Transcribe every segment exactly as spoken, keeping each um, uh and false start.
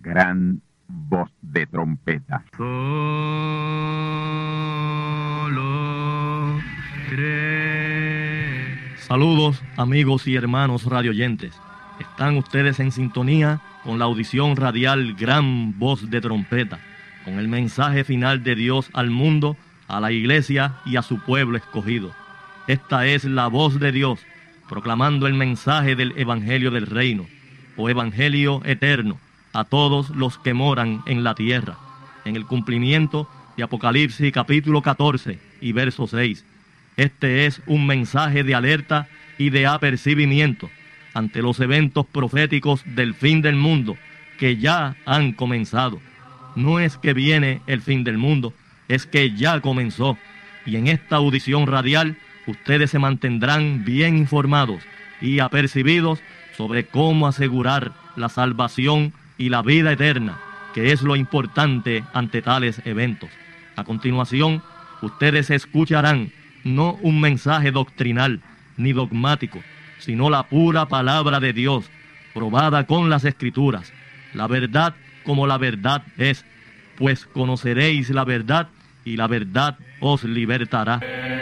gran voz de trompeta. Solo cree. Saludos, amigos y hermanos radioyentes. Están ustedes en sintonía con la audición radial Gran Voz de Trompeta, con el mensaje final de Dios al mundo, a la iglesia y a su pueblo escogido. Esta es la voz de Dios, proclamando el mensaje del Evangelio del Reino, o Evangelio eterno, a todos los que moran en la tierra, en el cumplimiento de Apocalipsis capítulo catorce y verso seis. Este es un mensaje de alerta y de apercibimiento ante los eventos proféticos del fin del mundo que ya han comenzado. No es que viene el fin del mundo, es que ya comenzó. Y en esta audición radial ustedes se mantendrán bien informados y apercibidos sobre cómo asegurar la salvación y la vida eterna, que es lo importante ante tales eventos. A continuación, ustedes escucharán no un mensaje doctrinal ni dogmático, sino la pura palabra de Dios, probada con las Escrituras, la verdad como la verdad es, pues conoceréis la verdad y la verdad os libertará.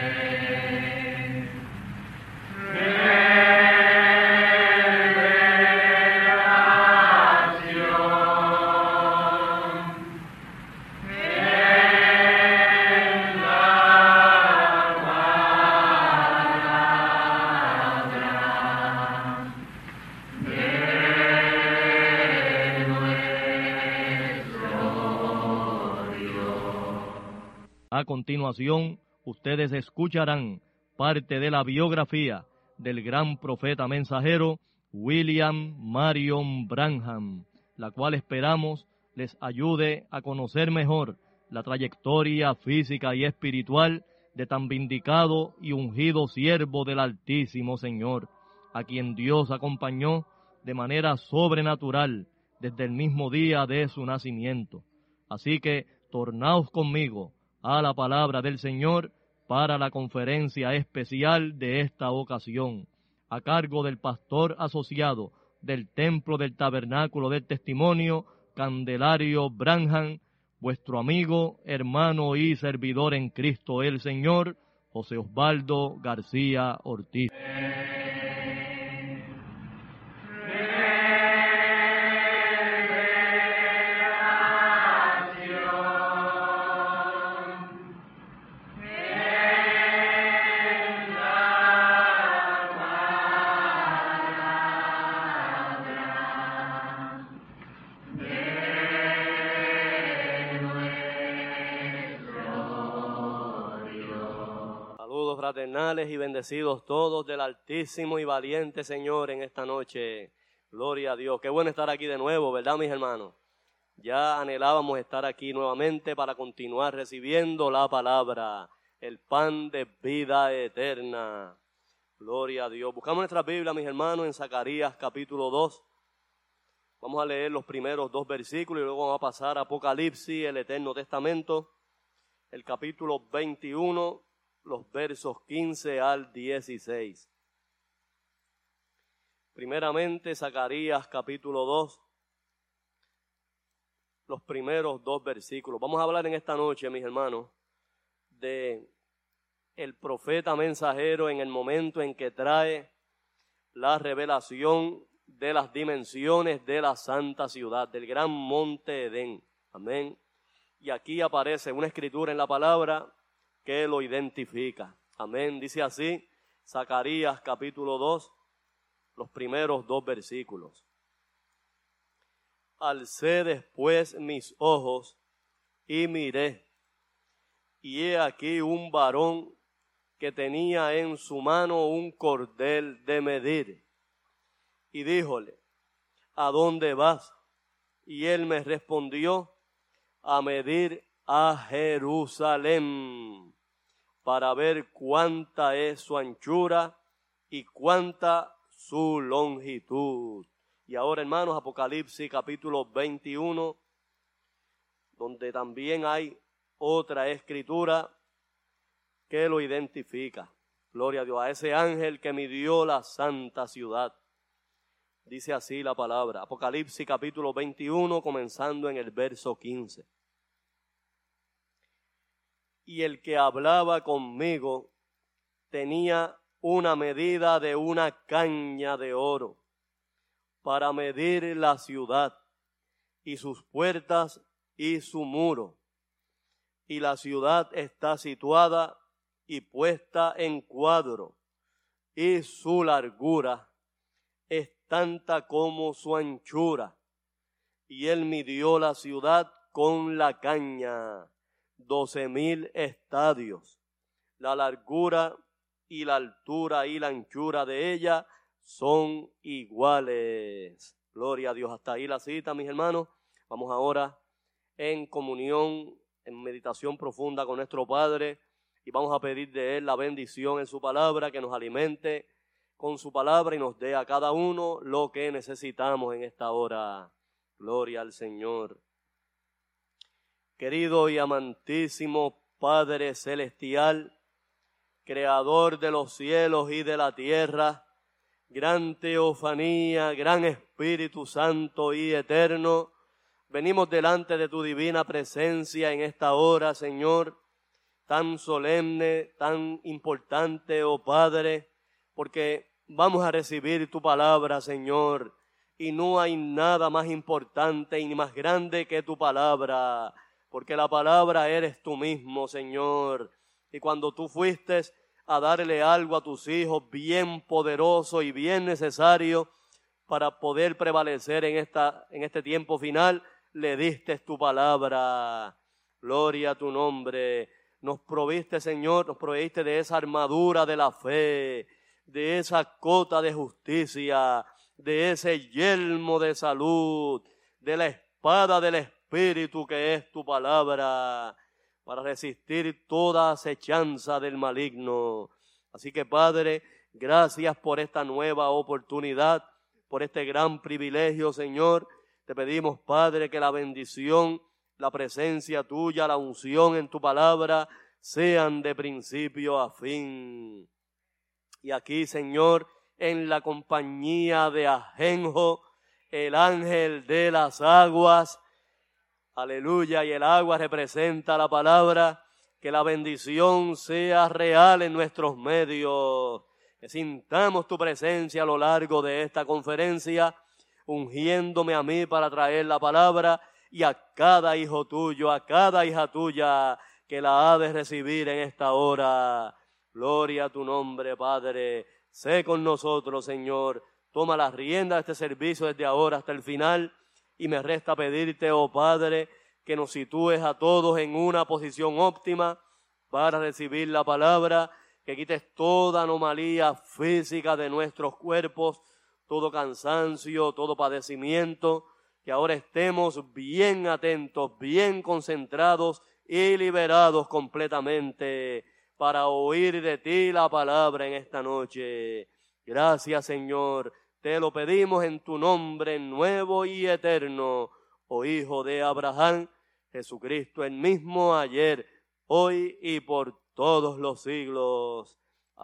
A continuación, ustedes escucharán parte de la biografía del gran profeta mensajero William Marion Branham, la cual esperamos les ayude a conocer mejor la trayectoria física y espiritual de tan vindicado y ungido siervo del Altísimo Señor, a quien Dios acompañó de manera sobrenatural desde el mismo día de su nacimiento. Así que, tornaos conmigo a la palabra del Señor para la conferencia especial de esta ocasión, a cargo del pastor asociado del Templo del Tabernáculo del Testimonio, Candelario Branham, vuestro amigo, hermano y servidor en Cristo el Señor, José Osvaldo García Ortiz. Fraternales y bendecidos todos del Altísimo y valiente Señor en esta noche. Gloria a Dios. Qué bueno estar aquí de nuevo, ¿verdad, mis hermanos? Ya anhelábamos estar aquí nuevamente para continuar recibiendo la palabra, el pan de vida eterna. Gloria a Dios. Buscamos nuestra Biblia, mis hermanos, en Zacarías capítulo dos. Vamos a leer los primeros dos versículos y luego vamos a pasar a Apocalipsis, el Eterno Testamento, el capítulo veintiuno, los versos quince al dieciséis. Primeramente, Zacarías capítulo dos, los primeros dos versículos. Vamos a hablar en esta noche, mis hermanos, de el profeta mensajero en el momento en que trae la revelación de las dimensiones de la santa ciudad, del gran monte Edén. Amén. Y aquí aparece una escritura en la palabra que lo identifica. Amén. Dice así, Zacarías capítulo dos, los primeros dos versículos. Alcé después mis ojos y miré, y he aquí un varón que tenía en su mano un cordel de medir. Y díjole, ¿a dónde vas? Y él me respondió, a medir a Jerusalén, para ver cuánta es su anchura y cuánta su longitud. Y ahora, hermanos, Apocalipsis capítulo veintiuno, donde también hay otra escritura que lo identifica. Gloria a Dios, a ese ángel que midió la santa ciudad. Dice así la palabra, Apocalipsis capítulo veintiuno, comenzando en el verso quince. Y el que hablaba conmigo tenía una medida de una caña de oro para medir la ciudad y sus puertas y su muro. Y la ciudad está situada y puesta en cuadro, y su largura es tanta como su anchura. Y él midió la ciudad con la caña, doce mil estadios. La largura y la altura y la anchura de ella son iguales. Gloria a Dios. Hasta ahí la cita, mis hermanos. Vamos ahora en comunión, en meditación profunda con nuestro Padre, y vamos a pedir de Él la bendición en su palabra, que nos alimente con su palabra y nos dé a cada uno lo que necesitamos en esta hora. Gloria al Señor. Querido y amantísimo Padre celestial, Creador de los cielos y de la tierra, gran teofanía, gran Espíritu Santo y eterno, venimos delante de tu divina presencia en esta hora, Señor, tan solemne, tan importante, oh Padre, porque vamos a recibir tu palabra, Señor, y no hay nada más importante y ni más grande que tu palabra, porque la palabra eres tú mismo, Señor. Y cuando tú fuiste a darle algo a tus hijos bien poderoso y bien necesario para poder prevalecer en, esta, en este tiempo final, le diste tu palabra. Gloria a tu nombre. Nos proviste, Señor, nos proviste de esa armadura de la fe, de esa cota de justicia, de ese yelmo de salud, de la espada del Espíritu que es tu palabra, para resistir toda acechanza del maligno. Así que, Padre, gracias por esta nueva oportunidad, por este gran privilegio, Señor. Te pedimos, Padre, que la bendición, la presencia tuya, la unción en tu palabra sean de principio a fin. Y aquí, Señor, en la compañía de Ajenjo, el ángel de las aguas, aleluya, y el agua representa la palabra, que la bendición sea real en nuestros medios, que sintamos tu presencia a lo largo de esta conferencia, ungiéndome a mí para traer la palabra y a cada hijo tuyo, a cada hija tuya que la ha de recibir en esta hora. Gloria a tu nombre, Padre. Sé con nosotros, Señor. Toma las riendas de este servicio desde ahora hasta el final. Y me resta pedirte, oh Padre, que nos sitúes a todos en una posición óptima para recibir la palabra, que quites toda anomalía física de nuestros cuerpos, todo cansancio, todo padecimiento, que ahora estemos bien atentos, bien concentrados y liberados completamente para oír de ti la palabra en esta noche. Gracias, Señor. Te lo pedimos en tu nombre nuevo y eterno, oh Hijo de Abraham, Jesucristo, el mismo ayer, hoy y por todos los siglos.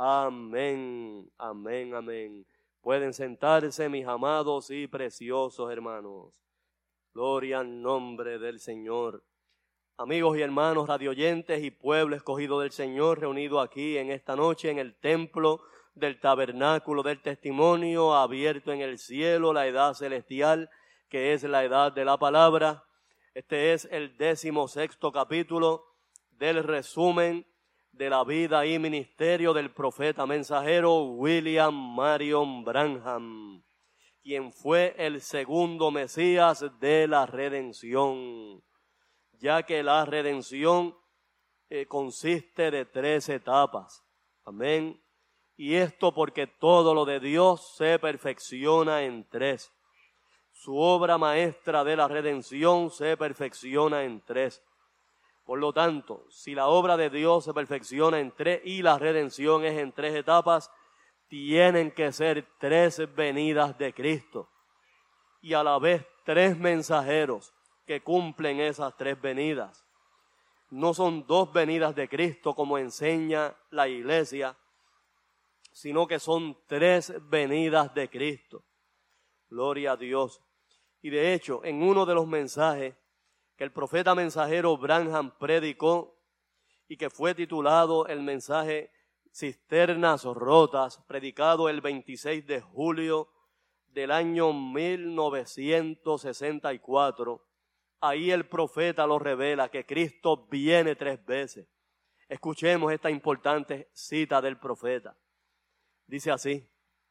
Amén, amén, amén. Pueden sentarse, mis amados y preciosos hermanos. Gloria al nombre del Señor. Amigos y hermanos radioyentes y pueblo escogido del Señor, reunido aquí en esta noche en el templo del tabernáculo del testimonio, abierto en el cielo, la edad celestial, que es la edad de la palabra. Este es el décimo sexto capítulo del resumen de la vida y ministerio del profeta mensajero William Marion Branham, quien fue el segundo Mesías de la redención, ya que la redención eh, consiste de tres etapas. Amén. Y esto porque todo lo de Dios se perfecciona en tres. Su obra maestra de la redención se perfecciona en tres. Por lo tanto, si la obra de Dios se perfecciona en tres y la redención es en tres etapas, tienen que ser tres venidas de Cristo. Y a la vez tres mensajeros que cumplen esas tres venidas. No son dos venidas de Cristo como enseña la iglesia, sino que son tres venidas de Cristo. Gloria a Dios. Y de hecho, en uno de los mensajes que el profeta mensajero Branham predicó y que fue titulado el mensaje Cisternas Rotas, predicado el veintiséis de julio del año mil novecientos sesenta y cuatro, ahí el profeta lo revela que Cristo viene tres veces. Escuchemos esta importante cita del profeta. Dice así: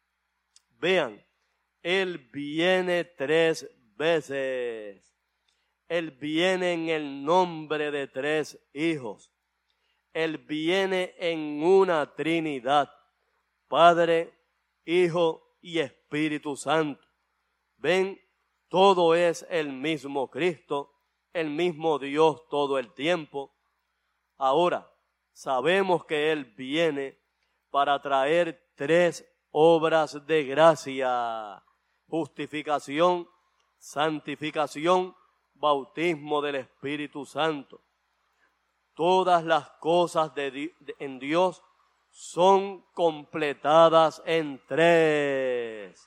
vean, Él viene tres veces. Él viene en el nombre de tres hijos. Él viene en una Trinidad, Padre, Hijo y Espíritu Santo. Ven, todo es el mismo Cristo, el mismo Dios todo el tiempo. Ahora, sabemos que Él viene para traer tres obras de gracia: justificación, santificación, bautismo del Espíritu Santo. Todas las cosas de, de, en Dios son completadas en tres.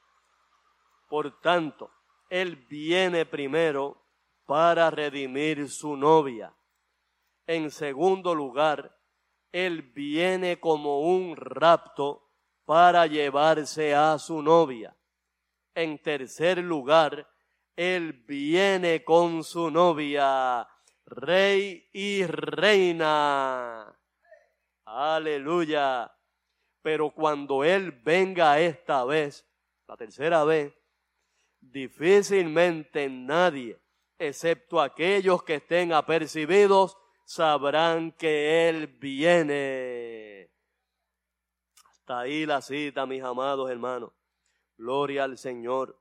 Por tanto, Él viene primero para redimir su novia. En segundo lugar, Él viene como un rapto para llevarse a su novia. En tercer lugar, Él viene con su novia, Rey y Reina. Aleluya. Pero cuando Él venga esta vez, la tercera vez, difícilmente nadie, excepto aquellos que estén apercibidos, sabrán que Él viene. Hasta ahí la cita, mis amados hermanos. Gloria al Señor.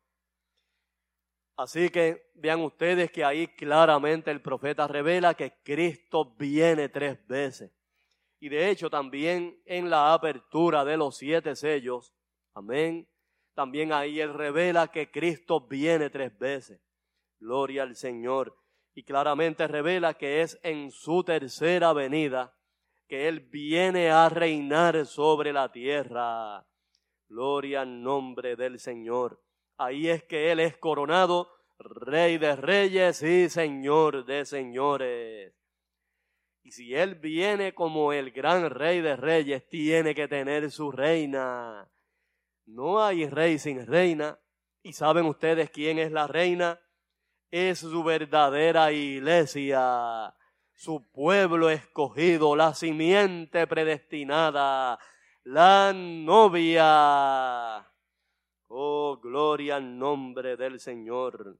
Así que vean ustedes que ahí claramente el profeta revela que Cristo viene tres veces. Y de hecho también en la apertura de los siete sellos, amén, también ahí Él revela que Cristo viene tres veces. Gloria al Señor. Y claramente revela que es en su tercera venida que Él viene a reinar sobre la tierra. Gloria al nombre del Señor. Ahí es que Él es coronado Rey de Reyes y Señor de Señores. Y si Él viene como el gran Rey de Reyes, tiene que tener su reina. No hay rey sin reina. ¿Y saben ustedes quién es la reina? Es su verdadera iglesia, su pueblo escogido, la simiente predestinada, la novia. Oh, gloria al nombre del Señor.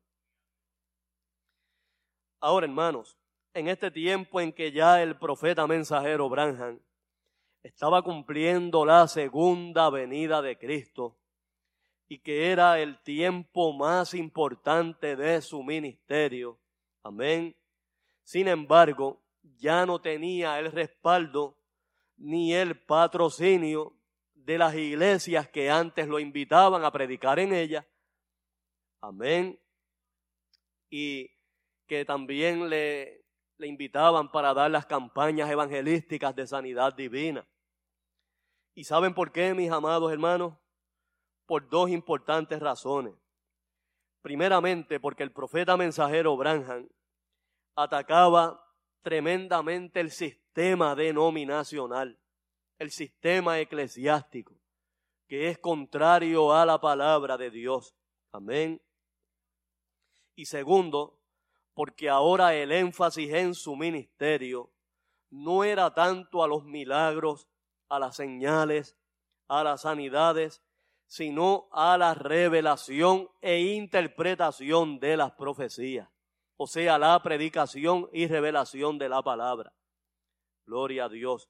Ahora, hermanos, en este tiempo en que ya el profeta mensajero Branham estaba cumpliendo la segunda venida de Cristo y que era el tiempo más importante de su ministerio, amén. Sin embargo, ya no tenía el respaldo ni el patrocinio de las iglesias que antes lo invitaban a predicar en ellas, amén, y que también le, le invitaban para dar las campañas evangelísticas de sanidad divina. ¿Y saben por qué, mis amados hermanos? Por dos importantes razones. Primeramente, porque el profeta mensajero Branham atacaba tremendamente el sistema denominacional, el sistema eclesiástico, que es contrario a la palabra de Dios. Amén. Y segundo, porque ahora el énfasis en su ministerio no era tanto a los milagros, a las señales, a las sanidades, sino a la revelación e interpretación de las profecías, o sea, la predicación y revelación de la palabra. Gloria a Dios.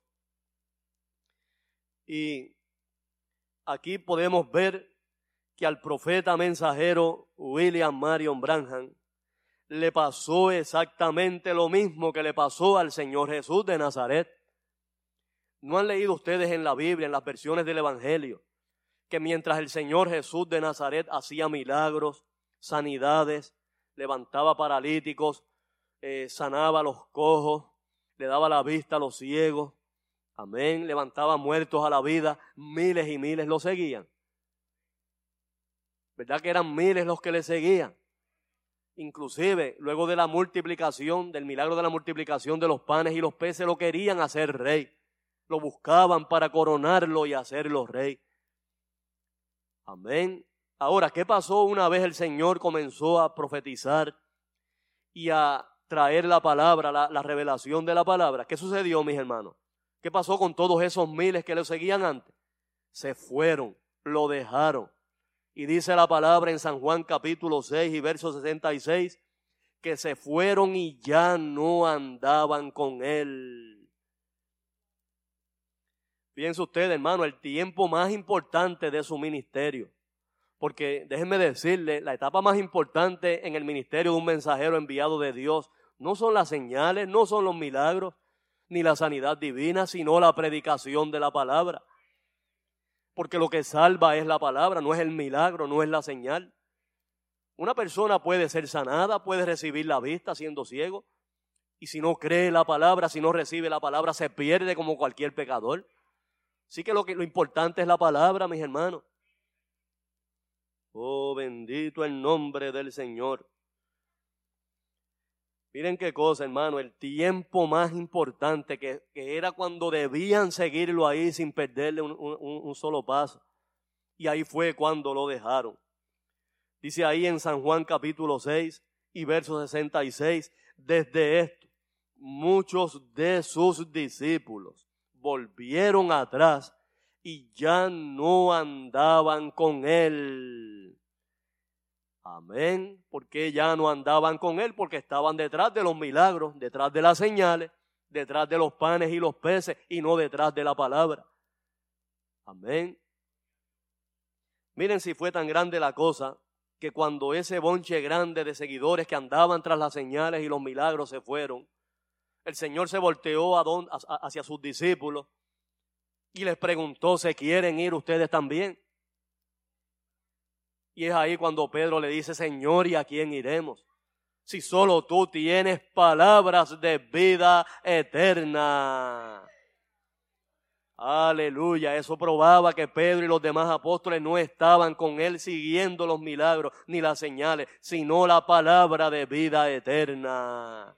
Y aquí podemos ver que al profeta mensajero William Marion Branham le pasó exactamente lo mismo que le pasó al Señor Jesús de Nazaret. ¿No han leído ustedes en la Biblia, en las versiones del Evangelio, que mientras el Señor Jesús de Nazaret hacía milagros, sanidades, levantaba paralíticos, eh, sanaba a los cojos, le daba la vista a los ciegos, amén, levantaba muertos a la vida, miles y miles lo seguían? ¿Verdad que eran miles los que le seguían? Inclusive, luego de la multiplicación, del milagro de la multiplicación de los panes y los peces, lo querían hacer rey. Lo buscaban para coronarlo y hacerlo rey. Amén. Ahora, ¿qué pasó una vez el Señor comenzó a profetizar y a traer la palabra, la, la revelación de la palabra? ¿Qué sucedió, mis hermanos? ¿Qué pasó con todos esos miles que lo seguían antes? Se fueron, lo dejaron. Y dice la palabra en San Juan capítulo seis y verso sesenta y seis, que se fueron y ya no andaban con él. Fíjense ustedes, hermano, el tiempo más importante de su ministerio. Porque déjenme decirle, la etapa más importante en el ministerio de un mensajero enviado de Dios no son las señales, no son los milagros, ni la sanidad divina, sino la predicación de la palabra. Porque lo que salva es la palabra, no es el milagro, no es la señal. Una persona puede ser sanada, puede recibir la vista siendo ciego. Y si no cree la palabra, si no recibe la palabra, se pierde como cualquier pecador. Así que lo, que, lo importante es la palabra, mis hermanos. Oh, bendito el nombre del Señor. Miren qué cosa, hermano, el tiempo más importante que, que era cuando debían seguirlo ahí sin perderle un, un, un solo paso. Y ahí fue cuando lo dejaron. Dice ahí en San Juan capítulo seis y verso sesenta y seis, desde esto, muchos de sus discípulos volvieron atrás y ya no andaban con él. Amén. Porque ya no andaban con él, porque estaban detrás de los milagros, detrás de las señales, detrás de los panes y los peces y no detrás de la palabra. Amén. Miren si fue tan grande la cosa que cuando ese bonche grande de seguidores que andaban tras las señales y los milagros se fueron, el Señor se volteó a don, a, hacia sus discípulos y les preguntó, ¿se quieren ir ustedes también? Y es ahí cuando Pedro le dice, Señor, ¿y a quién iremos? Si solo tú tienes palabras de vida eterna. Aleluya, eso probaba que Pedro y los demás apóstoles no estaban con él siguiendo los milagros ni las señales, sino la palabra de vida eterna.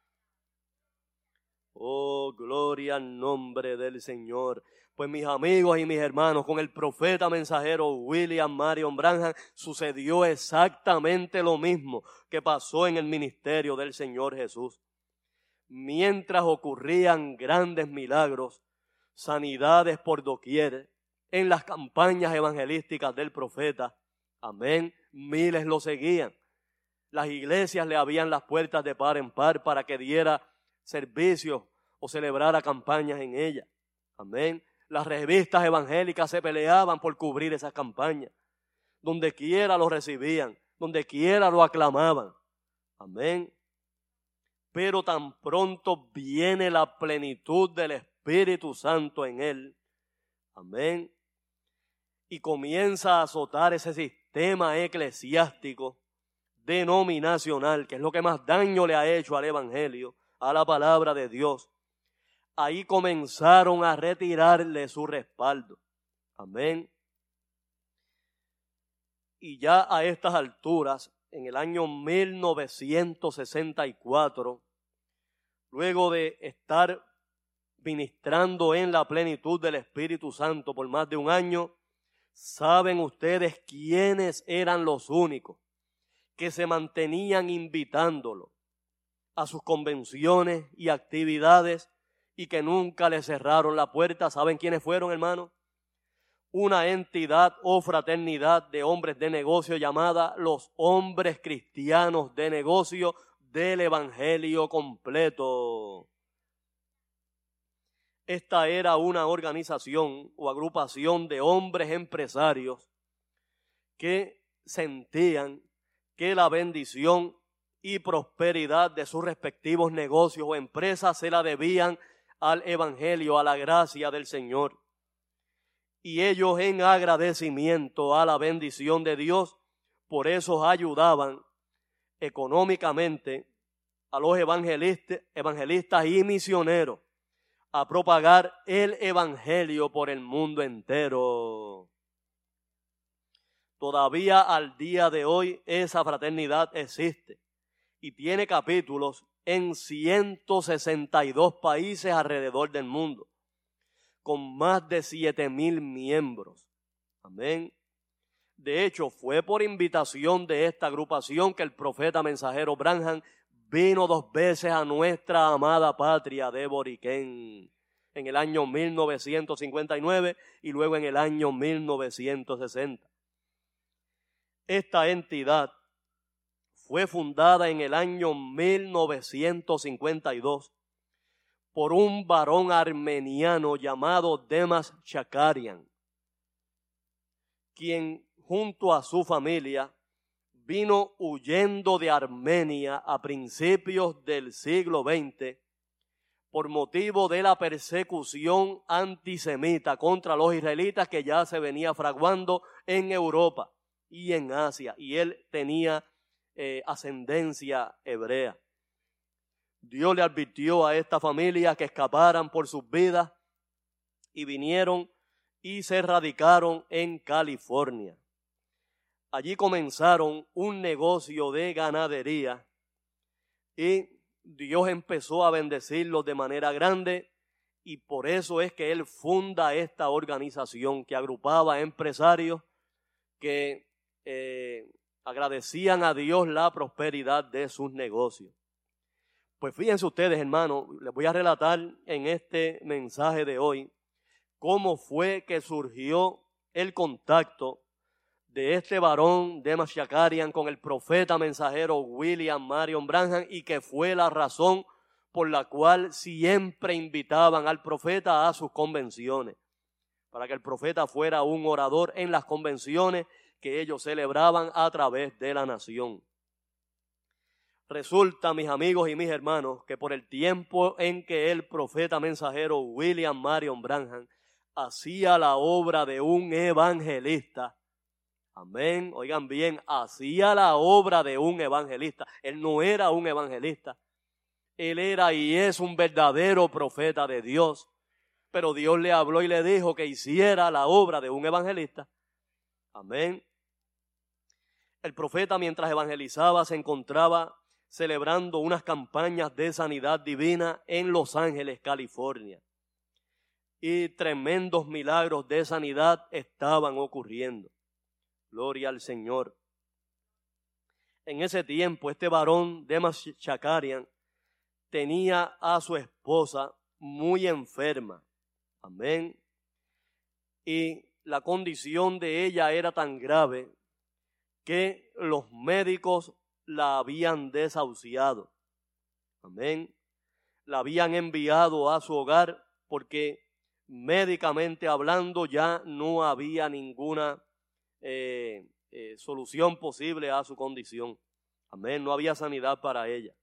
Oh, gloria al nombre del Señor. Pues mis amigos y mis hermanos, con el profeta mensajero William Marion Branham sucedió exactamente lo mismo que pasó en el ministerio del Señor Jesús. Mientras ocurrían grandes milagros, sanidades por doquier, en las campañas evangelísticas del profeta, amén, miles lo seguían. Las iglesias le abrían las puertas de par en par para que diera servicios o celebrara campañas en ellas, amén. Las revistas evangélicas se peleaban por cubrir esas campañas. Donde quiera lo recibían, donde quiera lo aclamaban. Amén. Pero tan pronto viene la plenitud del Espíritu Santo en él. Amén. Y comienza a azotar ese sistema eclesiástico denominacional, que es lo que más daño le ha hecho al Evangelio, a la palabra de Dios. Ahí comenzaron a retirarle su respaldo. Amén. Y ya a estas alturas, en el año mil novecientos sesenta y cuatro, luego de estar ministrando en la plenitud del Espíritu Santo por más de un año, ¿saben ustedes quiénes eran los únicos que se mantenían invitándolo a sus convenciones y actividades y que nunca le cerraron la puerta? ¿Saben quiénes fueron, hermanos? Una entidad o fraternidad de hombres de negocio llamada los Hombres Cristianos de Negocio del Evangelio Completo. Esta era una organización o agrupación de hombres empresarios que sentían que la bendición y prosperidad de sus respectivos negocios o empresas se la debían al Evangelio, a la gracia del Señor. Y ellos en agradecimiento a la bendición de Dios, por eso ayudaban económicamente a los evangelistas, evangelistas y misioneros a propagar el Evangelio por el mundo entero. Todavía al día de hoy esa fraternidad existe y tiene capítulos en ciento sesenta y dos países alrededor del mundo, con más de siete mil miembros. Amén. De hecho, fue por invitación de esta agrupación que el profeta mensajero Branham vino dos veces a nuestra amada patria de Boriquén, en el año mil novecientos cincuenta y nueve y luego en el año mil novecientos sesenta. Esta entidad fue fundada en el año mil novecientos cincuenta y dos por un varón armeniano llamado Demas Shakarian, quien junto a su familia vino huyendo de Armenia a principios del siglo veinte por motivo de la persecución antisemita contra los israelitas que ya se venía fraguando en Europa y en Asia, y él tenía eh, ascendencia hebrea. Dios le advirtió a esta familia que escaparan por sus vidas y vinieron y se radicaron en California. Allí comenzaron un negocio de ganadería y Dios empezó a bendecirlos de manera grande, y por eso es que él funda esta organización que agrupaba empresarios que eh, agradecían a Dios la prosperidad de sus negocios. Pues fíjense ustedes, hermanos, les voy a relatar en este mensaje de hoy cómo fue que surgió el contacto de este varón Demas Shakarian con el profeta mensajero William Marion Branham, y que fue la razón por la cual siempre invitaban al profeta a sus convenciones, para que el profeta fuera un orador en las convenciones que ellos celebraban a través de la nación. Resulta, mis amigos y mis hermanos, que por el tiempo en que el profeta mensajero William Marion Branham hacía la obra de un evangelista, amén, oigan bien, hacía la obra de un evangelista. Él no era un evangelista, él era y es un verdadero profeta de Dios, pero Dios le habló y le dijo que hiciera la obra de un evangelista. Amén. El profeta, mientras evangelizaba, se encontraba celebrando unas campañas de sanidad divina en Los Ángeles, California. Y tremendos milagros de sanidad estaban ocurriendo. Gloria al Señor. En ese tiempo, este varón, Demas Shakarian, tenía a su esposa muy enferma. Amén. Y la condición de ella era tan grave que los médicos la habían desahuciado. Amén. La habían enviado a su hogar porque médicamente hablando ya no había ninguna eh, eh, solución posible a su condición. Amén. No había sanidad para ella.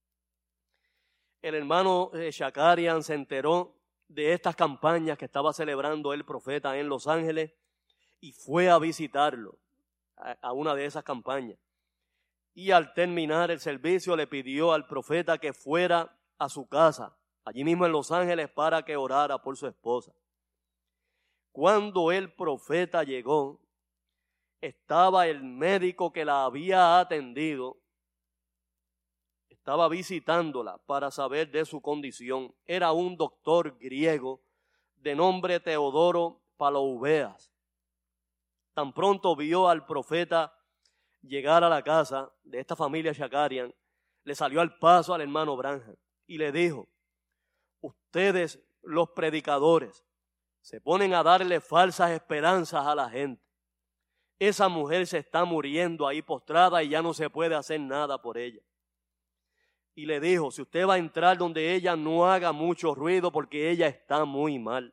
El hermano eh, Shakarian se enteró de estas campañas que estaba celebrando el profeta en Los Ángeles y fue a visitarlo a, a una de esas campañas. Y al terminar el servicio le pidió al profeta que fuera a su casa, allí mismo en Los Ángeles, para que orara por su esposa. Cuando el profeta llegó, estaba el médico que la había atendido, estaba visitándola para saber de su condición. Era un doctor griego de nombre Teodoro Paloubeas. Tan pronto vio al profeta llegar a la casa de esta familia Shakarian, le salió al paso al hermano Branham y le dijo: ustedes, los predicadores, se ponen a darle falsas esperanzas a la gente. Esa mujer se está muriendo ahí postrada y ya no se puede hacer nada por ella. Y le dijo: si usted va a entrar donde ella, no haga mucho ruido porque ella está muy mal.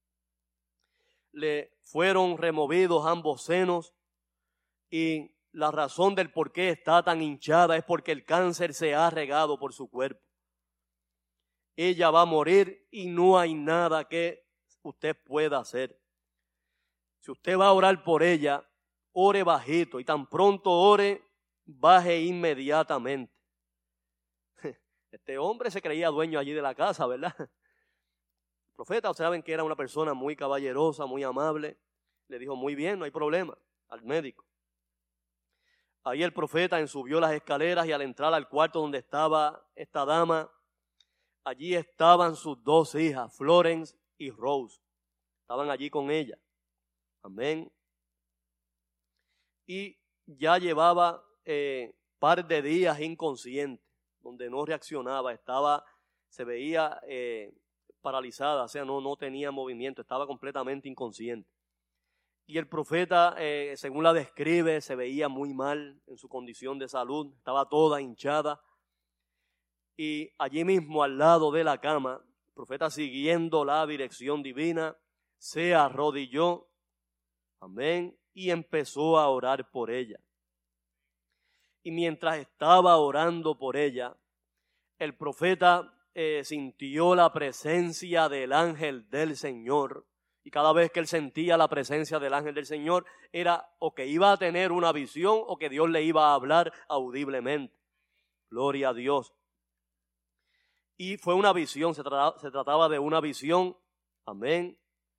Le fueron removidos ambos senos y la razón del por qué está tan hinchada es porque el cáncer se ha regado por su cuerpo. Ella va a morir y no hay nada que usted pueda hacer. Si usted va a orar por ella, ore bajito y tan pronto ore, baje inmediatamente. Este hombre se creía dueño allí de la casa, ¿verdad? El profeta, saben que era una persona muy caballerosa, muy amable. Le dijo: muy bien, no hay problema, al médico. Ahí el profeta subió las escaleras y al entrar al cuarto donde estaba esta dama, allí estaban sus dos hijas, Florence y Rose. Estaban allí con ella. Amén. Y ya llevaba eh, par de días inconsciente, donde no reaccionaba, estaba, se veía eh, paralizada, o sea, no, no tenía movimiento, estaba completamente inconsciente. Y el profeta, eh, según la describe, se veía muy mal en su condición de salud, estaba toda hinchada. Y allí mismo, al lado de la cama, el profeta, siguiendo la dirección divina, se arrodilló, amén, y empezó a orar por ella. Y mientras estaba orando por ella, el profeta eh, sintió la presencia del ángel del Señor. Y cada vez que él sentía la presencia del ángel del Señor, era o que iba a tener una visión o que Dios le iba a hablar audiblemente. Gloria a Dios. Y fue una visión, se trataba, se trataba de una visión, amén,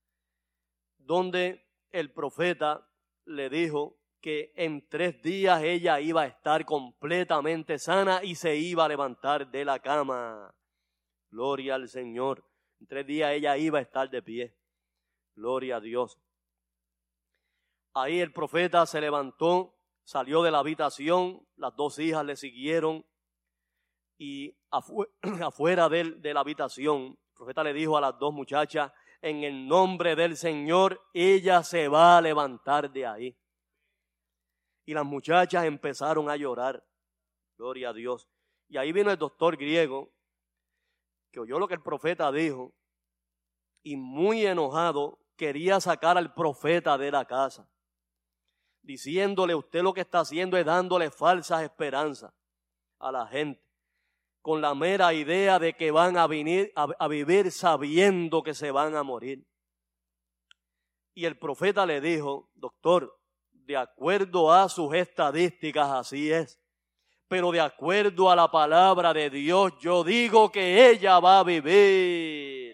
donde el profeta le dijo que en tres días ella iba a estar completamente sana y se iba a levantar de la cama. Gloria al Señor. En tres días ella iba a estar de pie. Gloria a Dios. Ahí el profeta se levantó, salió de la habitación, las dos hijas le siguieron y afu- afuera de, de la habitación, el profeta le dijo a las dos muchachas, en el nombre del Señor, ella se va a levantar de ahí. Y las muchachas empezaron a llorar. Gloria a Dios. Y ahí vino el doctor griego, que oyó lo que el profeta dijo, y muy enojado, quería sacar al profeta de la casa, diciéndole, usted lo que está haciendo es dándole falsas esperanzas a la gente, con la mera idea de que van a, venir, a, a vivir sabiendo que se van a morir. Y el profeta le dijo, doctor, de acuerdo a sus estadísticas así es, pero de acuerdo a la palabra de Dios, yo digo que ella va a vivir.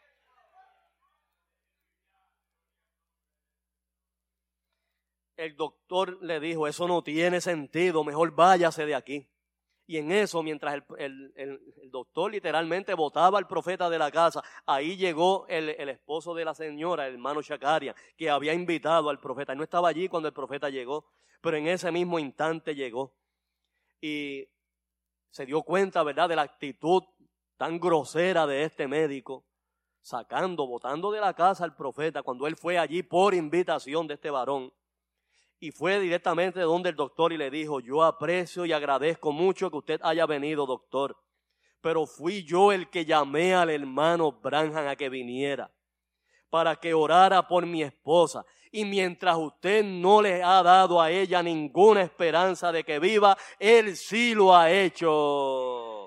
El doctor le dijo, eso no tiene sentido, mejor váyase de aquí. Y en eso, mientras el, el, el, el doctor literalmente botaba al profeta de la casa, ahí llegó el, el esposo de la señora, el hermano Shakaria, que había invitado al profeta. Él no estaba allí cuando el profeta llegó, pero en ese mismo instante llegó. Y se dio cuenta, ¿verdad?, de la actitud tan grosera de este médico, sacando, botando de la casa al profeta cuando él fue allí por invitación de este varón. Y fue directamente donde el doctor y le dijo, yo aprecio y agradezco mucho que usted haya venido, doctor, pero fui yo el que llamé al hermano Branham a que viniera para que orara por mi esposa. Y mientras usted no le ha dado a ella ninguna esperanza de que viva, él sí lo ha hecho.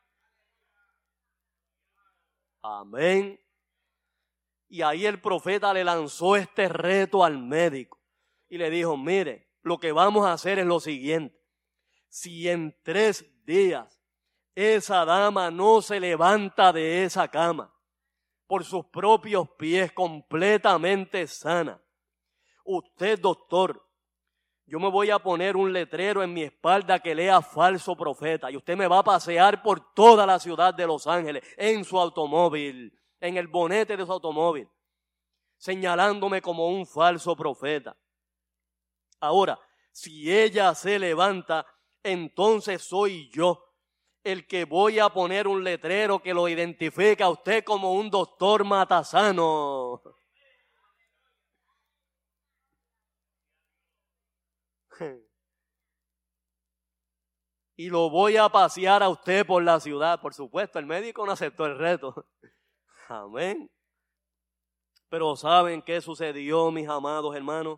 Amén. Y ahí el profeta le lanzó este reto al médico. Y le dijo, mire, lo que vamos a hacer es lo siguiente. Si en tres días esa dama no se levanta de esa cama por sus propios pies completamente sana, usted, doctor, yo me voy a poner un letrero en mi espalda que lea falso profeta y usted me va a pasear por toda la ciudad de Los Ángeles en su automóvil, en el bonete de su automóvil, señalándome como un falso profeta. Ahora, si ella se levanta, entonces soy yo el que voy a poner un letrero que lo identifica a usted como un doctor matasano. Y lo voy a pasear a usted por la ciudad. Por supuesto, el médico no aceptó el reto. Amén. Pero ¿saben qué sucedió, mis amados hermanos?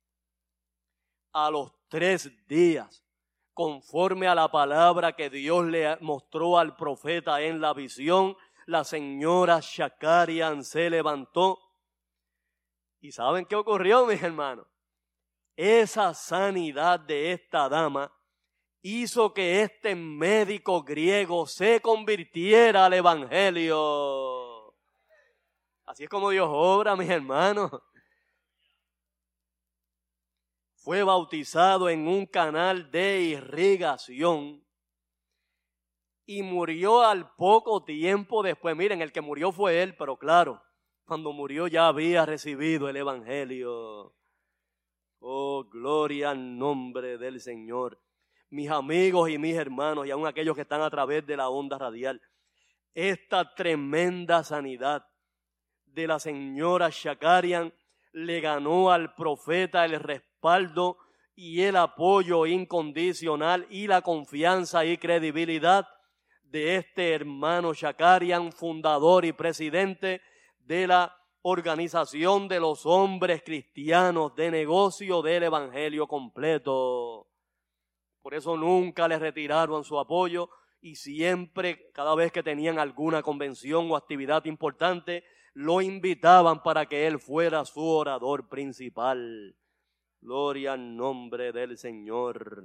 A los tres días, conforme a la palabra que Dios le mostró al profeta en la visión, la señora Shakarian se levantó. ¿Y saben qué ocurrió, mis hermanos? Esa sanidad de esta dama hizo que este médico griego se convirtiera al evangelio. Así es como Dios obra, mis hermanos. fue bautizado en un canal de irrigación y murió al poco tiempo después. Miren, el que murió fue él, pero claro, cuando murió ya había recibido el evangelio. Oh, gloria al nombre del Señor. Mis amigos y mis hermanos, y aun aquellos que están a través de la onda radial, esta tremenda sanidad de la señora Shakarian le ganó al profeta el respaldo y el apoyo incondicional y la confianza y credibilidad de este hermano Shakarian, fundador y presidente de la Organización de los Hombres Cristianos de Negocio del Evangelio Completo. Por eso nunca le retiraron su apoyo y siempre, cada vez que tenían alguna convención o actividad importante, lo invitaban para que él fuera su orador principal. Gloria al nombre del Señor.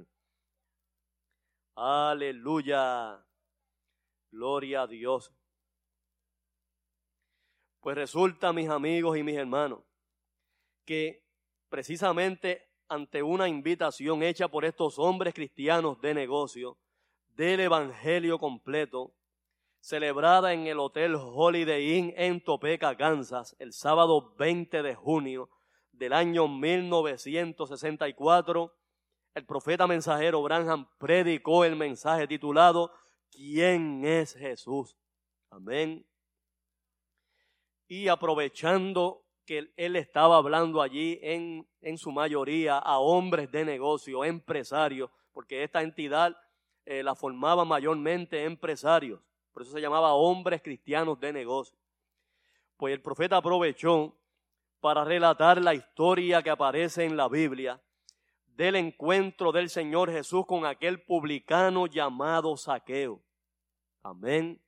Aleluya. Gloria a Dios. Pues resulta, mis amigos y mis hermanos, que precisamente ante una invitación hecha por estos hombres cristianos de negocio del Evangelio Completo, celebrada en el Hotel Holiday Inn en Topeka, Kansas, el sábado veinte de junio del año mil novecientos sesenta y cuatro, el profeta mensajero Branham predicó el mensaje titulado ¿Quién es Jesús? Amén. Y aprovechando que él estaba hablando allí en, en su mayoría a hombres de negocio, empresarios, porque esta entidad eh, la formaban mayormente empresarios, por eso se llamaba hombres cristianos de negocio. Pues el profeta aprovechó para relatar la historia que aparece en la Biblia del encuentro del Señor Jesús con aquel publicano llamado Zaqueo. Amén.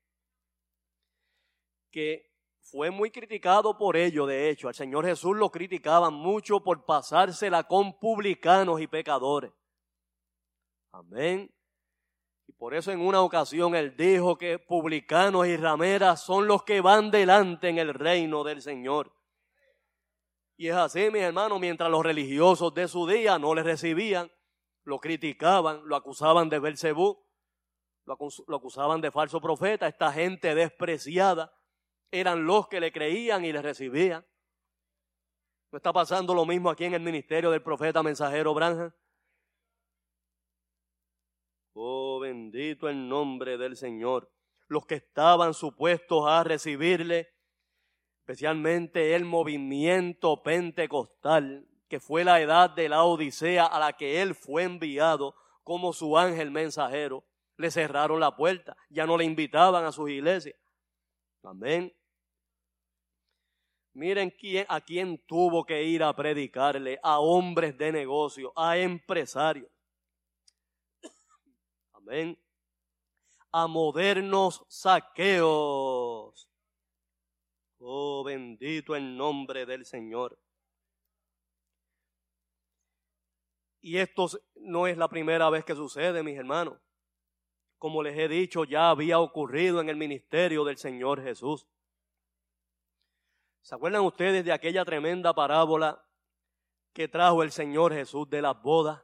Que fue muy criticado por ello, de hecho. Al Señor Jesús lo criticaban mucho por pasársela con publicanos y pecadores. Amén. Y por eso en una ocasión él dijo que publicanos y rameras son los que van delante en el reino del Señor. Y es así, mis hermanos, mientras los religiosos de su día no le recibían, lo criticaban, lo acusaban de Belcebú, lo, acus- lo acusaban de falso profeta, esta gente despreciada, eran los que le creían y le recibían. ¿No está pasando lo mismo aquí en el ministerio del profeta mensajero Branham? Oh, bendito el nombre del Señor. Los que estaban supuestos a recibirle, especialmente el movimiento pentecostal, que fue la edad de la Odisea a la que él fue enviado como su ángel mensajero, le cerraron la puerta, ya no le invitaban a sus iglesias. Amén. Miren quién, a quién tuvo que ir a predicarle, a hombres de negocio, a empresarios. Amén. A modernos Zaqueos. Oh, bendito el nombre del Señor. Y esto no es la primera vez que sucede, mis hermanos. Como les he dicho, ya había ocurrido en el ministerio del Señor Jesús. ¿Se acuerdan ustedes de aquella tremenda parábola que trajo el Señor Jesús de las bodas?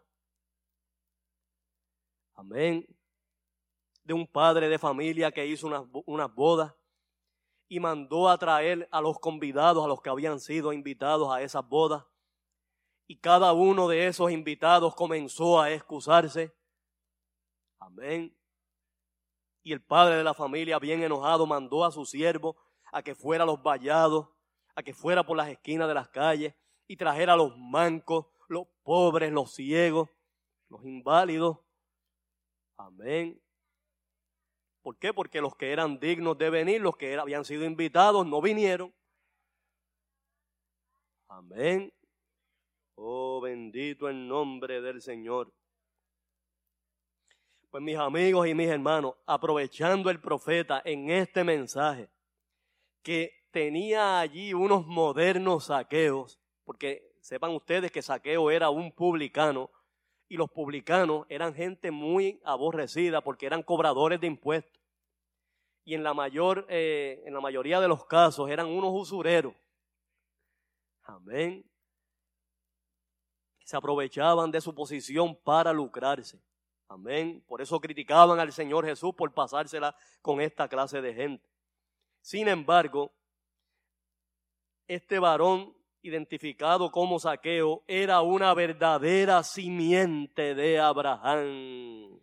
Amén. De un padre de familia que hizo unas, unas bodas y mandó a traer a los convidados, a los que habían sido invitados a esas bodas. Y cada uno de esos invitados comenzó a excusarse. Amén. Y el padre de la familia, bien enojado, mandó a su siervo a que fuera a los vallados, a que fuera por las esquinas de las calles y trajera a los mancos, los pobres, los ciegos, los inválidos. Amén. ¿Por qué? Porque los que eran dignos de venir, los que habían sido invitados, no vinieron. Amén. Oh, bendito el nombre del Señor. Pues mis amigos y mis hermanos, aprovechando el profeta en este mensaje, que tenía allí unos modernos Zaqueos, porque sepan ustedes que Zaqueo era un publicano, y los publicanos eran gente muy aborrecida porque eran cobradores de impuestos. Y en la mayor, eh, en la mayoría de los casos eran unos usureros. Amén. Se aprovechaban de su posición para lucrarse. Amén. Por eso criticaban al Señor Jesús por pasársela con esta clase de gente. Sin embargo, este varón identificado como Zaqueo era una verdadera simiente de Abraham.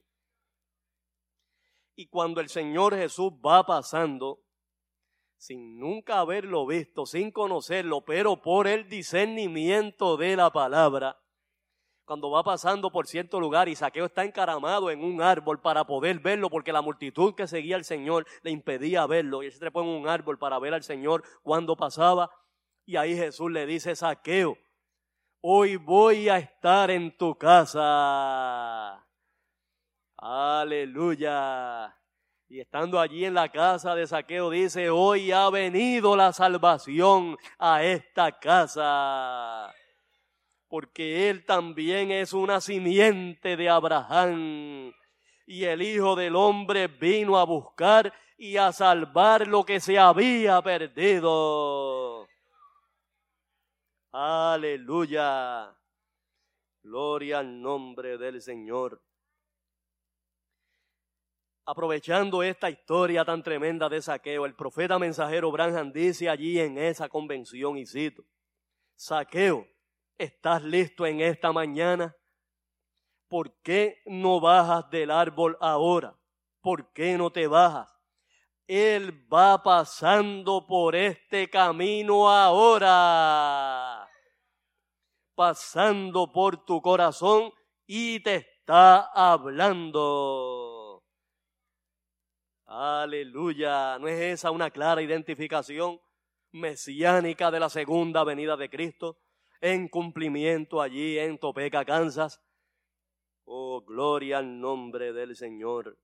Y cuando el Señor Jesús va pasando, sin nunca haberlo visto, sin conocerlo, pero por el discernimiento de la palabra, cuando va pasando por cierto lugar y Zaqueo está encaramado en un árbol para poder verlo, porque la multitud que seguía al Señor le impedía verlo, y él se trepó en un árbol para ver al Señor cuando pasaba, y ahí Jesús le dice: Zaqueo, hoy voy a estar en tu casa. Aleluya. Y estando allí en la casa de Zaqueo dice: hoy ha venido la salvación a esta casa, porque él también es una simiente de Abraham, y el Hijo del Hombre vino a buscar y a salvar lo que se había perdido. Aleluya. Gloria al nombre del Señor. Aprovechando esta historia tan tremenda de Zaqueo, el profeta mensajero Branham dice allí en esa convención, y cito: Zaqueo, ¿estás listo en esta mañana? ¿Por qué no bajas del árbol ahora? ¿Por qué no te bajas? Él va pasando por este camino ahora, pasando por tu corazón y te está hablando. Aleluya. ¿No es esa una clara identificación mesiánica de la segunda venida de Cristo en cumplimiento allí en Topeka, Kansas? Oh, gloria al nombre del Señor.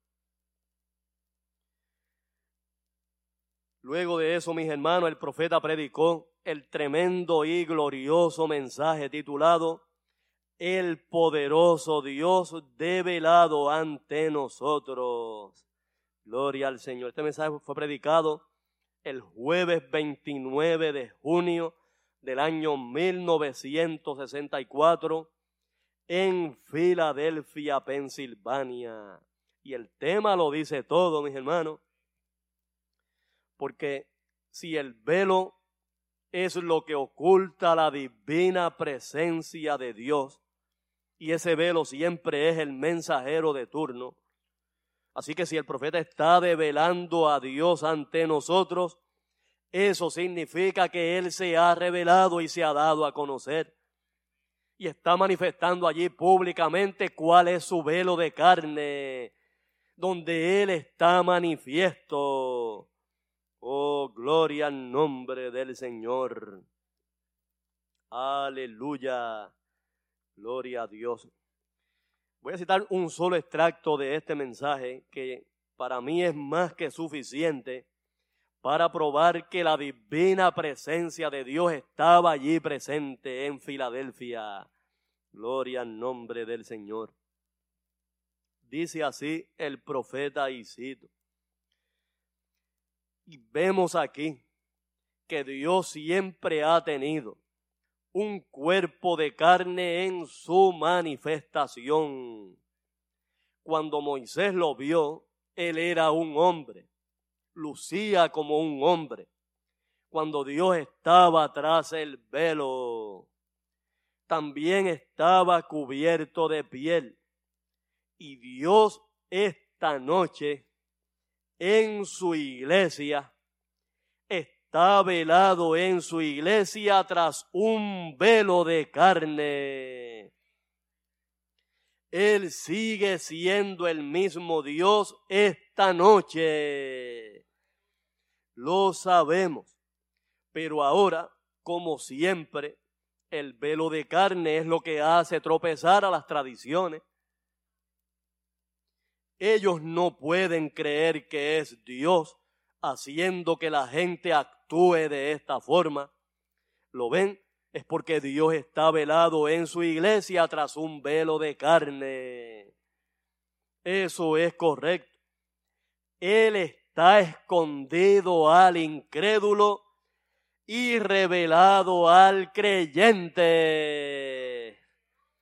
Luego de eso, mis hermanos, el profeta predicó el tremendo y glorioso mensaje titulado El poderoso Dios develado ante nosotros. Gloria al Señor. Este mensaje fue predicado el jueves veintinueve de junio del año mil novecientos sesenta y cuatro en Filadelfia, Pensilvania. Y el tema lo dice todo, mis hermanos, porque si el velo es lo que oculta la divina presencia de Dios, y ese velo siempre es el mensajero de turno, así que si el profeta está develando a Dios ante nosotros, eso significa que Él se ha revelado y se ha dado a conocer. Y está manifestando allí públicamente cuál es su velo de carne, donde Él está manifiesto. Oh, gloria al nombre del Señor. Aleluya. Gloria a Dios. Voy a citar un solo extracto de este mensaje que para mí es más que suficiente para probar que la divina presencia de Dios estaba allí presente en Filadelfia. Gloria al nombre del Señor. Dice así el profeta, y cito: y vemos aquí que Dios siempre ha tenido un cuerpo de carne en su manifestación. Cuando Moisés lo vio, él era un hombre, lucía como un hombre. Cuando Dios estaba tras el velo, también estaba cubierto de piel. Y Dios esta noche en su iglesia está velado en su iglesia tras un velo de carne. Él sigue siendo el mismo Dios esta noche. Lo sabemos. Pero ahora, como siempre, el velo de carne es lo que hace tropezar a las tradiciones. Ellos no pueden creer que es Dios haciendo que la gente actúe de esta forma. ¿Lo ven? Es porque Dios está velado en su iglesia tras un velo de carne. Eso es correcto. Él está escondido al incrédulo y revelado al creyente.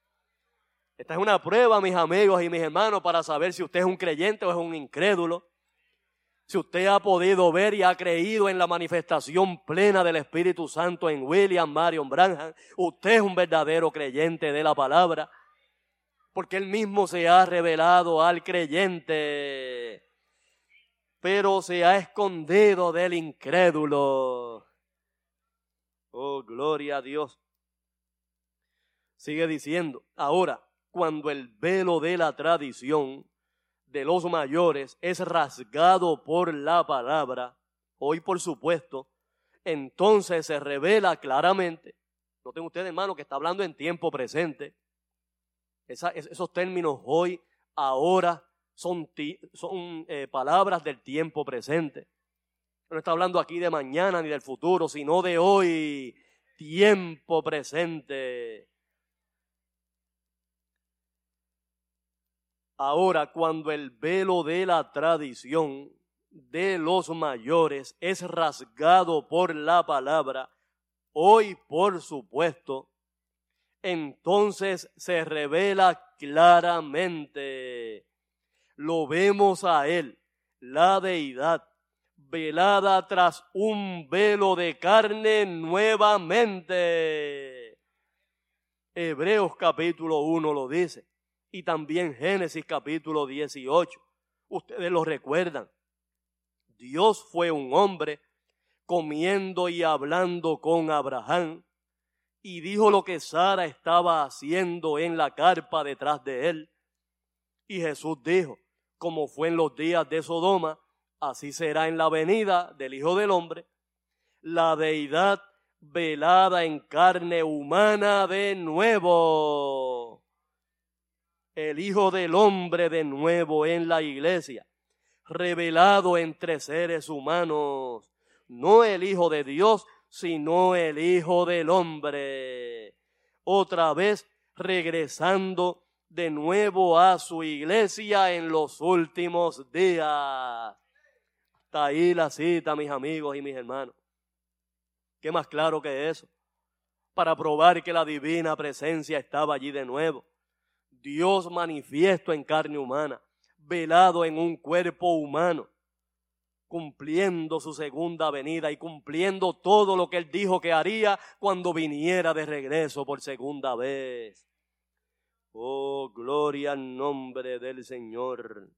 Esta es una prueba, mis amigos y mis hermanos, para saber si usted es un creyente o es un incrédulo. Si usted ha podido ver y ha creído en la manifestación plena del Espíritu Santo en William Marion Branham, usted es un verdadero creyente de la palabra, porque Él mismo se ha revelado al creyente, pero se ha escondido del incrédulo. Oh, gloria a Dios. Sigue diciendo, ahora, cuando el velo de la tradición de los mayores es rasgado por la palabra, hoy por supuesto, entonces se revela claramente. Noten ustedes, hermano, que está hablando en tiempo presente. Esa, esos términos hoy, ahora, son, son eh, palabras del tiempo presente. No está hablando aquí de mañana ni del futuro, sino de hoy, tiempo presente. Ahora, cuando el velo de la tradición de los mayores es rasgado por la palabra, hoy por supuesto, entonces se revela claramente. Lo vemos a Él, la deidad, velada tras un velo de carne nuevamente. Hebreos capítulo uno lo dice. Y también Génesis capítulo dieciocho. Ustedes lo recuerdan. Dios fue un hombre comiendo y hablando con Abraham y dijo lo que Sara estaba haciendo en la carpa detrás de él. Y Jesús dijo, como fue en los días de Sodoma, así será en la venida del Hijo del Hombre. La deidad velada en carne humana de nuevo. El Hijo del Hombre de nuevo en la iglesia, revelado entre seres humanos, no el Hijo de Dios, sino el Hijo del Hombre, otra vez regresando de nuevo a su iglesia en los últimos días. Está ahí la cita, mis amigos y mis hermanos. ¿Qué más claro que eso? Para probar que la divina presencia estaba allí de nuevo. Dios manifiesto en carne humana, velado en un cuerpo humano, cumpliendo su segunda venida y cumpliendo todo lo que Él dijo que haría cuando viniera de regreso por segunda vez. Oh, gloria al nombre del Señor.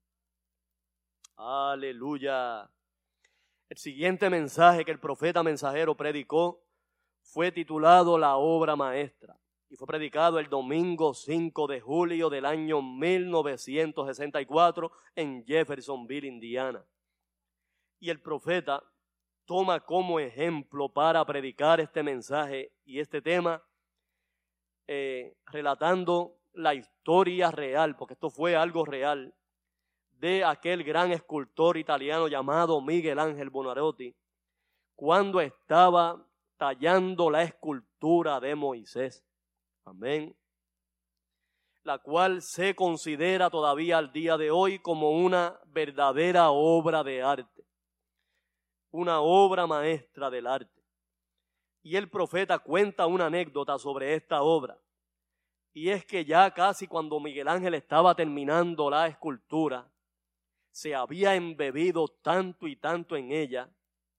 Aleluya. El siguiente mensaje que el profeta mensajero predicó fue titulado La Obra Maestra. Y fue predicado el domingo cinco de julio del año mil novecientos sesenta y cuatro en Jeffersonville, Indiana. Y el profeta toma como ejemplo para predicar este mensaje y este tema, eh, relatando la historia real, porque esto fue algo real, de aquel gran escultor italiano llamado Miguel Ángel Buonarroti, cuando estaba tallando la escultura de Moisés. Amén. La cual se considera todavía al día de hoy como una verdadera obra de arte. Una obra maestra del arte. Y el profeta cuenta una anécdota sobre esta obra. Y es que ya casi cuando Miguel Ángel estaba terminando la escultura, se había embebido tanto y tanto en ella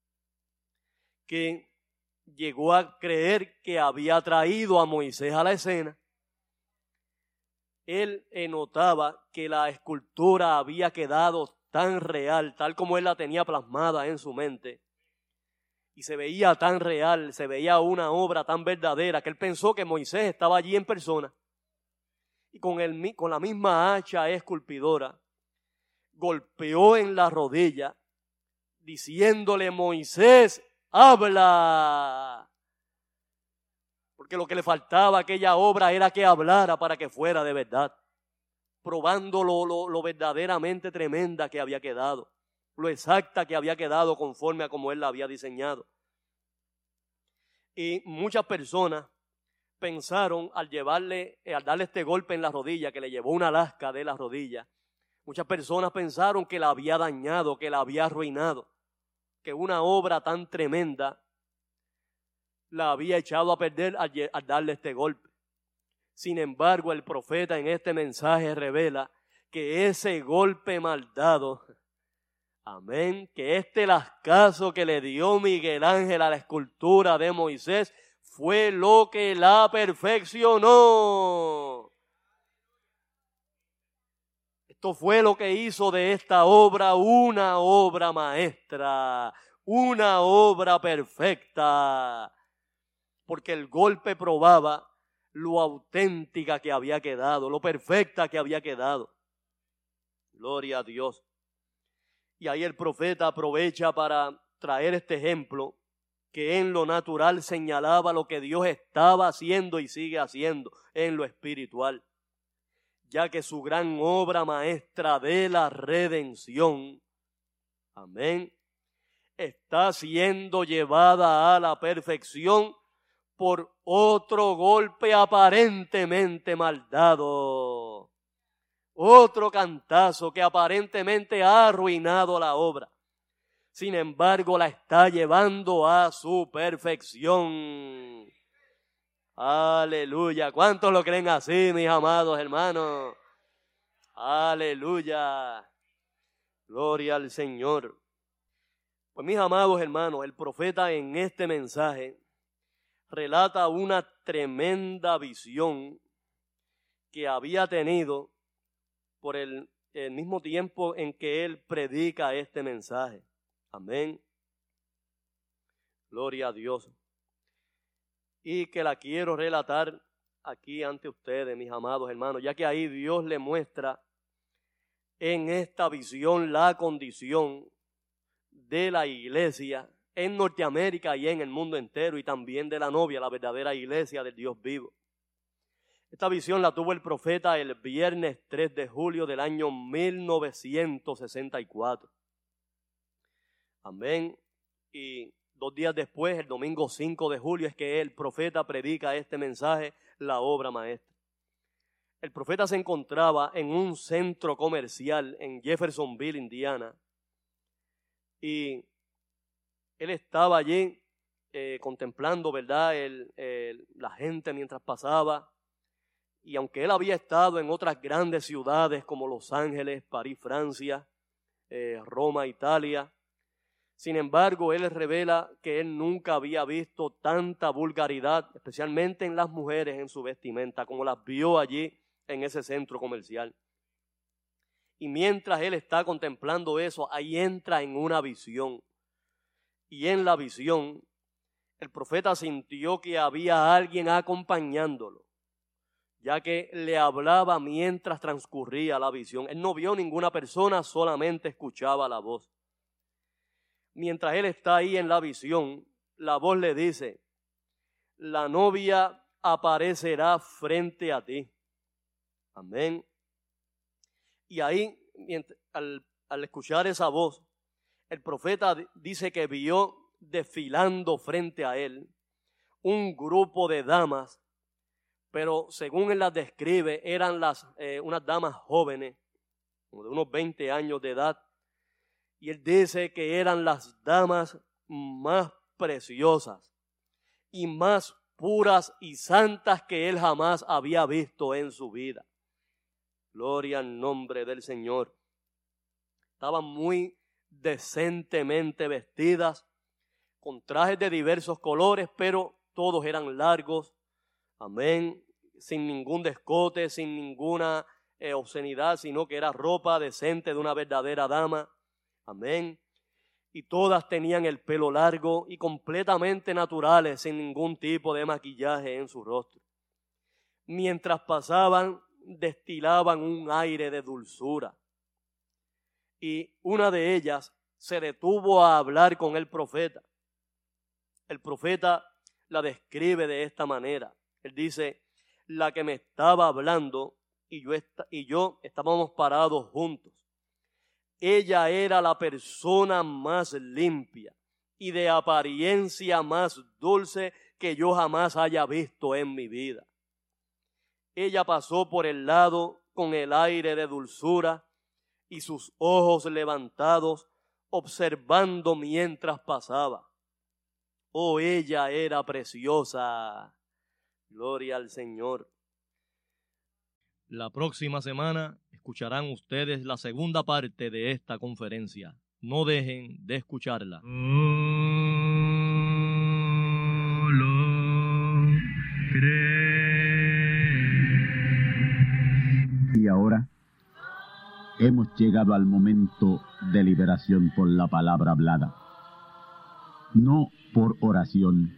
que llegó a creer que había traído a Moisés a la escena. Él notaba que la escultura había quedado tan real, tal como él la tenía plasmada en su mente, y se veía tan real, se veía una obra tan verdadera, que él pensó que Moisés estaba allí en persona, y con, el, con la misma hacha esculpidora, golpeó en la rodilla, diciéndole: Moisés, habla. Porque lo que le faltaba a aquella obra era que hablara para que fuera de verdad, probando lo, lo, lo verdaderamente tremenda que había quedado, lo exacta que había quedado conforme a como él la había diseñado. Y muchas personas pensaron al llevarle, al darle este golpe en la rodilla, que le llevó una lasca de la rodilla, muchas personas pensaron que la había dañado, que la había arruinado, que una obra tan tremenda la había echado a perder al, al darle este golpe. Sin embargo, el profeta en este mensaje revela que ese golpe mal dado, amén, que este lascazo que le dio Miguel Ángel a la escultura de Moisés fue lo que la perfeccionó. Esto fue lo que hizo de esta obra una obra maestra, una obra perfecta, porque el golpe probaba lo auténtica que había quedado, lo perfecta que había quedado. Gloria a Dios. Y ahí el profeta aprovecha para traer este ejemplo que en lo natural señalaba lo que Dios estaba haciendo y sigue haciendo en lo espiritual, ya que su gran obra maestra de la redención, amén, está siendo llevada a la perfección por otro golpe aparentemente mal dado. Otro cantazo que aparentemente ha arruinado la obra. Sin embargo, la está llevando a su perfección. Aleluya. ¿Cuántos lo creen así, mis amados hermanos? Aleluya. Gloria al Señor. Pues mis amados hermanos, el profeta en este mensaje relata una tremenda visión que había tenido por el, el mismo tiempo en que él predica este mensaje. Amén. Gloria a Dios. Y que la quiero relatar aquí ante ustedes, mis amados hermanos, ya que ahí Dios le muestra en esta visión la condición de la iglesia en Norteamérica y en el mundo entero, y también de la novia, la verdadera iglesia del Dios vivo. Esta visión la tuvo el profeta el viernes tres de julio del año mil novecientos sesenta y cuatro. Amén. Y dos días después, el domingo cinco de julio, es que el profeta predica este mensaje, la obra maestra. El profeta se encontraba en un centro comercial en Jeffersonville, Indiana, y él estaba allí eh, contemplando, ¿verdad?, el, el, la gente mientras pasaba. Y aunque él había estado en otras grandes ciudades como Los Ángeles, París, Francia, eh, Roma, Italia, sin embargo, él revela que él nunca había visto tanta vulgaridad, especialmente en las mujeres en su vestimenta, como las vio allí en ese centro comercial. Y mientras él está contemplando eso, ahí entra en una visión. Y en la visión, el profeta sintió que había alguien acompañándolo, ya que le hablaba mientras transcurría la visión. Él no vio ninguna persona, solamente escuchaba la voz. Mientras él está ahí en la visión, la voz le dice: la novia aparecerá frente a ti. Amén. Y ahí, al, al escuchar esa voz, el profeta dice que vio desfilando frente a él un grupo de damas, pero según él las describe, eran las, eh, unas damas jóvenes, como de unos veinte años de edad, y él dice que eran las damas más preciosas y más puras y santas que él jamás había visto en su vida. Gloria al nombre del Señor. Estaban muy decentemente vestidas, con trajes de diversos colores, pero todos eran largos. Amén. Sin ningún descote, sin ninguna eh, obscenidad, sino que era ropa decente de una verdadera dama. Amén. Y todas tenían el pelo largo y completamente naturales, sin ningún tipo de maquillaje en su rostro. Mientras pasaban, destilaban un aire de dulzura. Y una de ellas se detuvo a hablar con el profeta. El profeta la describe de esta manera. Él dice: la que me estaba hablando y yo, est- y yo estábamos parados juntos. Ella era la persona más limpia y de apariencia más dulce que yo jamás haya visto en mi vida. Ella pasó por el lado con el aire de dulzura y sus ojos levantados, observando mientras pasaba. Oh, ella era preciosa. Gloria al Señor. La próxima semana escucharán ustedes la segunda parte de esta conferencia. No dejen de escucharla. Y ahora hemos llegado al momento de liberación por la palabra hablada. No por oración.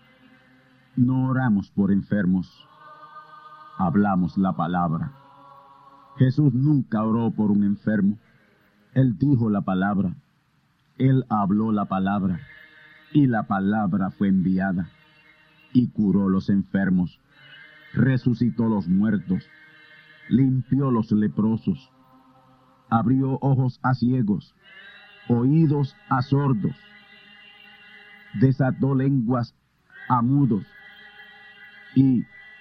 No oramos por enfermos. Hablamos la palabra. Jesús nunca oró por un enfermo. Él dijo la palabra. Él habló la palabra. Y la palabra fue enviada. Y curó los enfermos. Resucitó los muertos. Limpió los leprosos. Abrió ojos a ciegos. Oídos a sordos. Desató lenguas a mudos. Y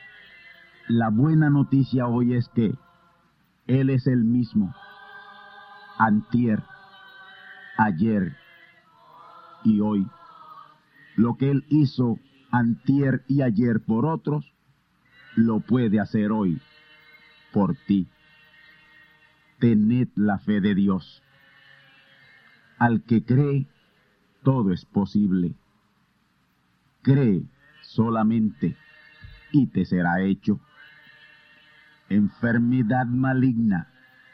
la buena noticia hoy es que Él es el mismo, antier, ayer y hoy. Lo que Él hizo antier y ayer por otros, lo puede hacer hoy por ti. Tened la fe de Dios. Al que cree, todo es posible. Cree solamente y te será hecho. Enfermedad maligna,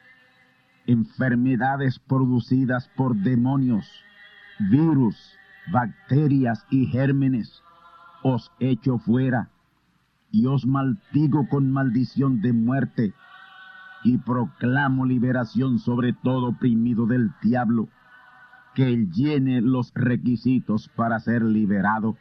enfermedades producidas por demonios, virus, bacterias y gérmenes, os echo fuera y os maldigo con maldición de muerte y proclamo liberación sobre todo oprimido del diablo, que él llene los requisitos para ser liberado.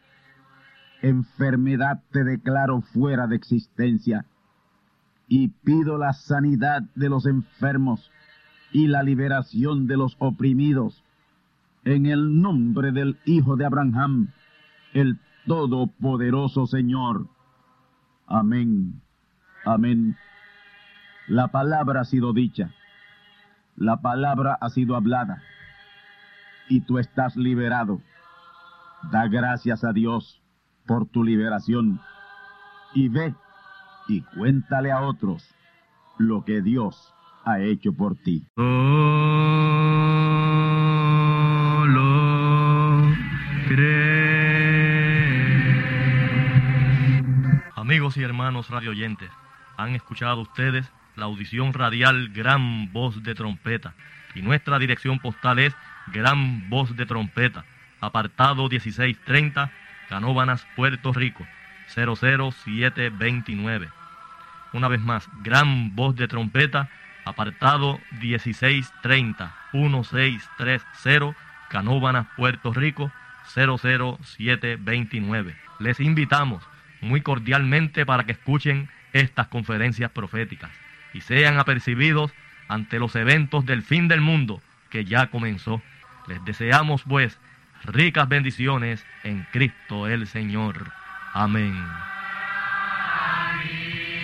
Enfermedad te declaro fuera de existencia y pido la sanidad de los enfermos y la liberación de los oprimidos en el nombre del Hijo de Abraham, el Todopoderoso Señor. Amén. Amén. La palabra ha sido dicha, la palabra ha sido hablada y tú estás liberado. Da gracias a Dios por tu liberación y ve y cuéntale a otros lo que Dios ha hecho por ti. Solo cree. Amigos y hermanos radioyentes, han escuchado ustedes la audición radial Gran Voz de Trompeta, y nuestra dirección postal es Gran Voz de Trompeta, apartado dieciséis treinta, Canóvanas, Puerto Rico, cero cero siete veintinueve. Una vez más, Gran Voz de Trompeta, apartado dieciséis treinta, dieciséis treinta, Canóvanas, Puerto Rico, cero cero siete veintinueve. Les invitamos muy cordialmente para que escuchen estas conferencias proféticas y sean apercibidos ante los eventos del fin del mundo que ya comenzó. Les deseamos, pues, ricas bendiciones en Cristo el Señor. Amén. Amén.